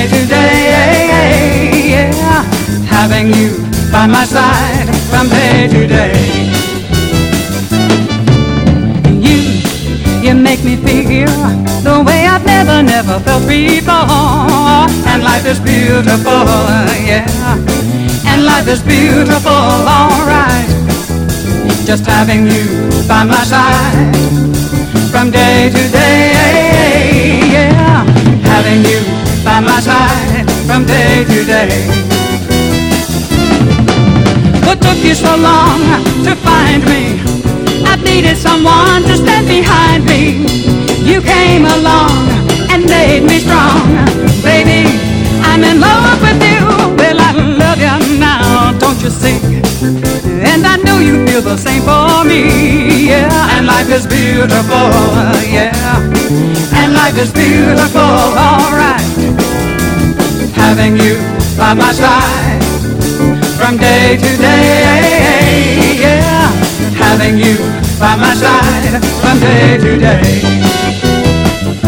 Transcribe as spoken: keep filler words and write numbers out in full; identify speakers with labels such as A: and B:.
A: day to day, yeah, having you by my side from day to day. You, you make me feel the way I've never, never felt before. And life is beautiful, yeah, and life is beautiful, alright. Just having you by my side from day to day, yeah, having you by my side from day to day. What took you so long to find me? I've needed someone to stand behind me. You came along and made me strong. Baby, I'm in love with you. Well, I love you now, don't you see? And I know you feel the same for me, yeah. And life is beautiful, yeah. And life is beautiful, alright. Having you by my side from day to day, yeah. Having you by my side from day to day.